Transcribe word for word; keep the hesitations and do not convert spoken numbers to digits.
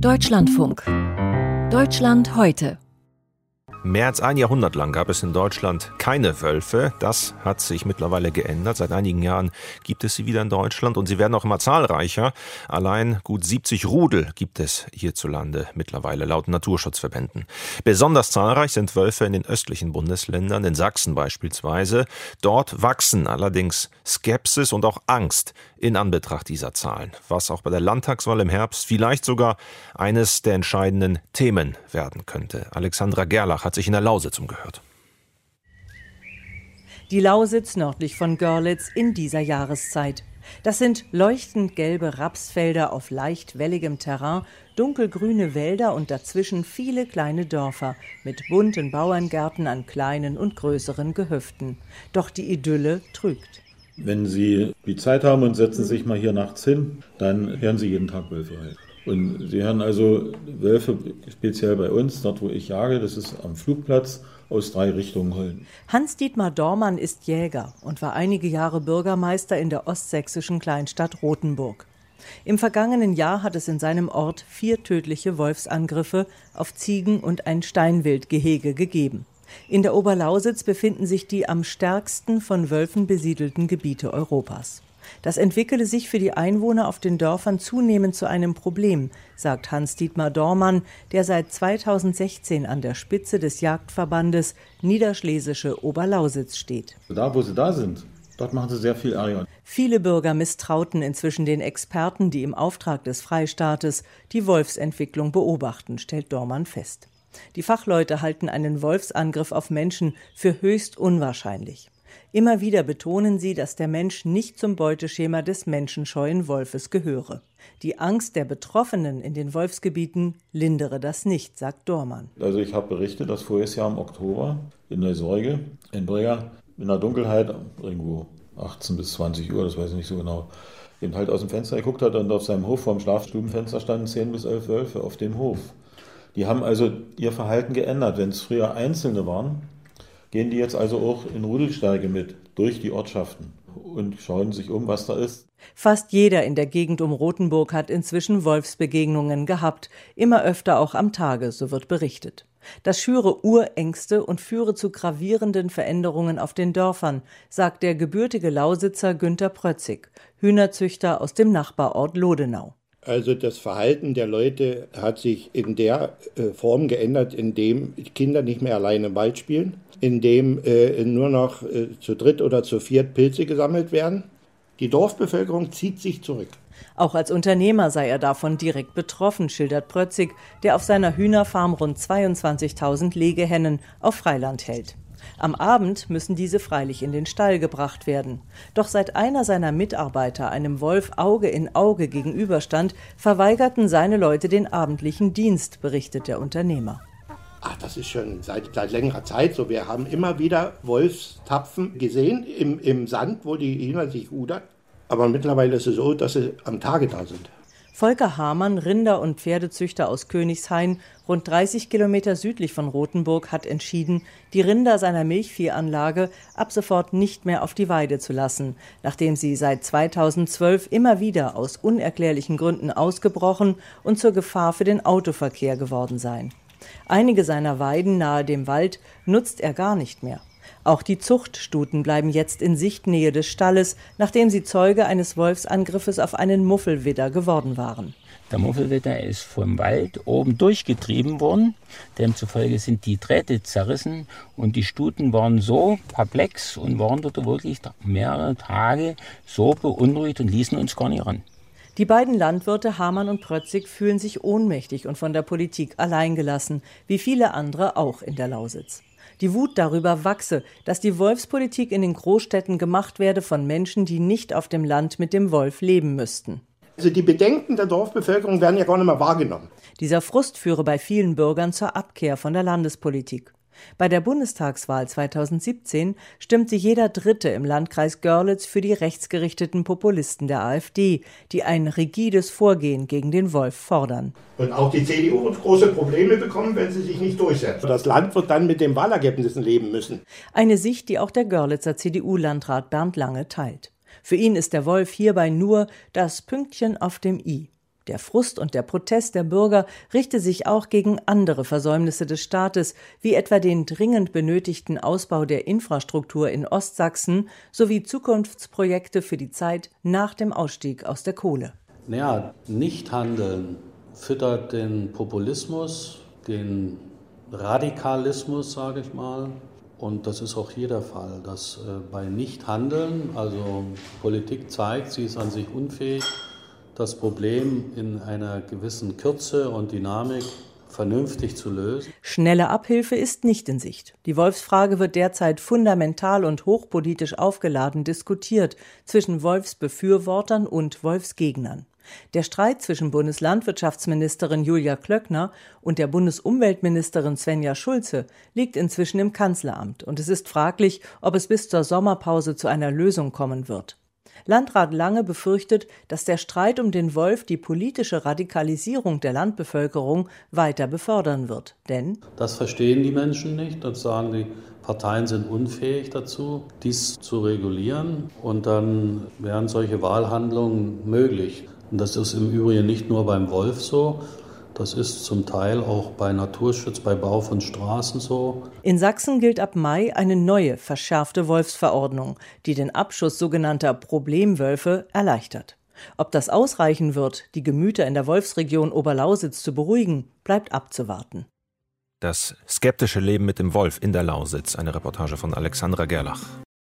Deutschlandfunk. Deutschland heute. Mehr als ein Jahrhundert lang gab es in Deutschland keine Wölfe. Das hat sich mittlerweile geändert. Seit einigen Jahren gibt es sie wieder in Deutschland und sie werden auch immer zahlreicher. Allein gut siebzig Rudel gibt es hierzulande mittlerweile laut Naturschutzverbänden. Besonders zahlreich sind Wölfe in den östlichen Bundesländern, in Sachsen beispielsweise. Dort wachsen allerdings Skepsis und auch Angst in Anbetracht dieser Zahlen, was auch bei der Landtagswahl im Herbst vielleicht sogar eines der entscheidenden Themen werden könnte. Alexandra Gerlach hat sich in der Lausitz umgehört. Die Lausitz nördlich von Görlitz in dieser Jahreszeit. Das sind leuchtend gelbe Rapsfelder auf leicht welligem Terrain, dunkelgrüne Wälder und dazwischen viele kleine Dörfer mit bunten Bauerngärten an kleinen und größeren Gehöften. Doch die Idylle trügt. Wenn Sie die Zeit haben und setzen sich mal hier nachts hin, dann hören Sie jeden Tag Wölfe halt. Und Sie hören also Wölfe, speziell bei uns, dort wo ich jage, das ist am Flugplatz, aus drei Richtungen heulen. Hans-Dietmar Dormann ist Jäger und war einige Jahre Bürgermeister in der ostsächsischen Kleinstadt Rothenburg. Im vergangenen Jahr hat es in seinem Ort vier tödliche Wolfsangriffe auf Ziegen und ein Steinwildgehege gegeben. In der Oberlausitz befinden sich die am stärksten von Wölfen besiedelten Gebiete Europas. Das entwickele sich für die Einwohner auf den Dörfern zunehmend zu einem Problem, sagt Hans-Dietmar Dormann, der seit zweitausendsechzehn an der Spitze des Jagdverbandes Niederschlesische Oberlausitz steht. Da, wo sie da sind, dort machen sie sehr viel Ärger. Viele Bürger misstrauten inzwischen den Experten, die im Auftrag des Freistaates die Wolfsentwicklung beobachten, stellt Dormann fest. Die Fachleute halten einen Wolfsangriff auf Menschen für höchst unwahrscheinlich. Immer wieder betonen sie, dass der Mensch nicht zum Beuteschema des menschenscheuen Wolfes gehöre. Die Angst der Betroffenen in den Wolfsgebieten lindere das nicht, sagt Dormann. Also ich habe berichtet, dass voriges Jahr im Oktober in der Sorge in Breger in der Dunkelheit irgendwo achtzehn bis zwanzig Uhr, das weiß ich nicht so genau, eben halt aus dem Fenster geguckt hat und auf seinem Hof vorm Schlafstubenfenster standen zehn bis elf Wölfe auf dem Hof. Die haben also ihr Verhalten geändert. Wenn es früher Einzelne waren, gehen die jetzt also auch in Rudelstärke mit durch die Ortschaften und schauen sich um, was da ist. Fast jeder in der Gegend um Rothenburg hat inzwischen Wolfsbegegnungen gehabt, immer öfter auch am Tage, so wird berichtet. Das schüre Urängste und führe zu gravierenden Veränderungen auf den Dörfern, sagt der gebürtige Lausitzer Günter Prötzig, Hühnerzüchter aus dem Nachbarort Lodenau. Also das Verhalten der Leute hat sich in der äh, Form geändert, indem Kinder nicht mehr alleine im Wald spielen, indem äh, nur noch äh, zu dritt oder zu viert Pilze gesammelt werden. Die Dorfbevölkerung zieht sich zurück. Auch als Unternehmer sei er davon direkt betroffen, schildert Prötzig, der auf seiner Hühnerfarm rund zweiundzwanzigtausend Legehennen auf Freiland hält. Am Abend müssen diese freilich in den Stall gebracht werden. Doch seit einer seiner Mitarbeiter einem Wolf Auge in Auge gegenüberstand, verweigerten seine Leute den abendlichen Dienst, berichtet der Unternehmer. Ach, das ist schon seit, seit längerer Zeit so. Wir haben immer wieder Wolfstapfen gesehen im, im Sand, wo die Hühner sich rudern. Aber mittlerweile ist es so, dass sie am Tage da sind. Volker Hamann, Rinder- und Pferdezüchter aus Königshain, rund dreißig Kilometer südlich von Rothenburg, hat entschieden, die Rinder seiner Milchviehanlage ab sofort nicht mehr auf die Weide zu lassen, nachdem sie seit zweitausendzwölf immer wieder aus unerklärlichen Gründen ausgebrochen und zur Gefahr für den Autoverkehr geworden seien. Einige seiner Weiden nahe dem Wald nutzt er gar nicht mehr. Auch die Zuchtstuten bleiben jetzt in Sichtnähe des Stalles, nachdem sie Zeuge eines Wolfsangriffes auf einen Muffelwidder geworden waren. Der Muffelwidder ist vom Wald oben durchgetrieben worden. Demzufolge sind die Drähte zerrissen und die Stuten waren so perplex und waren dort wirklich mehrere Tage so beunruhigt und ließen uns gar nicht ran. Die beiden Landwirte Hamann und Prötzig fühlen sich ohnmächtig und von der Politik alleingelassen, wie viele andere auch in der Lausitz. Die Wut darüber wachse, dass die Wolfspolitik in den Großstädten gemacht werde von Menschen, die nicht auf dem Land mit dem Wolf leben müssten. Also die Bedenken der Dorfbevölkerung werden ja gar nicht mehr wahrgenommen. Dieser Frust führe bei vielen Bürgern zur Abkehr von der Landespolitik. Bei der Bundestagswahl zweitausendsiebzehn stimmte jeder Dritte im Landkreis Görlitz für die rechtsgerichteten Populisten der AfD, die ein rigides Vorgehen gegen den Wolf fordern. Und auch die C D U wird große Probleme bekommen, wenn sie sich nicht durchsetzt. Das Land wird dann mit den Wahlergebnissen leben müssen. Eine Sicht, die auch der Görlitzer C D U-Landrat Bernd Lange teilt. Für ihn ist der Wolf hierbei nur das Pünktchen auf dem I. Der Frust und der Protest der Bürger richte sich auch gegen andere Versäumnisse des Staates, wie etwa den dringend benötigten Ausbau der Infrastruktur in Ostsachsen sowie Zukunftsprojekte für die Zeit nach dem Ausstieg aus der Kohle. Naja, Nichthandeln füttert den Populismus, den Radikalismus, sage ich mal. Und das ist auch hier der Fall, dass äh, bei Nichthandeln, also Politik zeigt, sie ist an sich unfähig, das Problem in einer gewissen Kürze und Dynamik vernünftig zu lösen. Schnelle Abhilfe ist nicht in Sicht. Die Wolfsfrage wird derzeit fundamental und hochpolitisch aufgeladen diskutiert zwischen Wolfsbefürwortern und Wolfsgegnern. Der Streit zwischen Bundeslandwirtschaftsministerin Julia Klöckner und der Bundesumweltministerin Svenja Schulze liegt inzwischen im Kanzleramt und es ist fraglich, ob es bis zur Sommerpause zu einer Lösung kommen wird. Landrat Lange befürchtet, dass der Streit um den Wolf die politische Radikalisierung der Landbevölkerung weiter befördern wird. Denn das verstehen die Menschen nicht und sagen, die Parteien sind unfähig dazu, dies zu regulieren. Und dann wären solche Wahlhandlungen möglich. Und das ist im Übrigen nicht nur beim Wolf so. Das ist zum Teil auch bei Naturschutz, bei Bau von Straßen so. In Sachsen gilt ab Mai eine neue, verschärfte Wolfsverordnung, die den Abschuss sogenannter Problemwölfe erleichtert. Ob das ausreichen wird, die Gemüter in der Wolfsregion Oberlausitz zu beruhigen, bleibt abzuwarten. Das skeptische Leben mit dem Wolf in der Lausitz. Eine Reportage von Alexandra Gerlach.